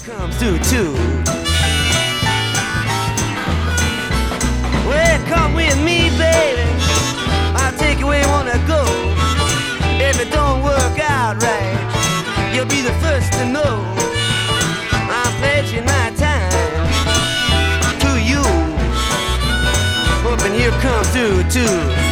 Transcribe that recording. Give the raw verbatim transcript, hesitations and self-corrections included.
comes through too. Well, come with me, baby. I'll take you where you wanna go. If it don't work out right, you'll be the first to know. I'm pledging my time to you, hoping you'll come through too.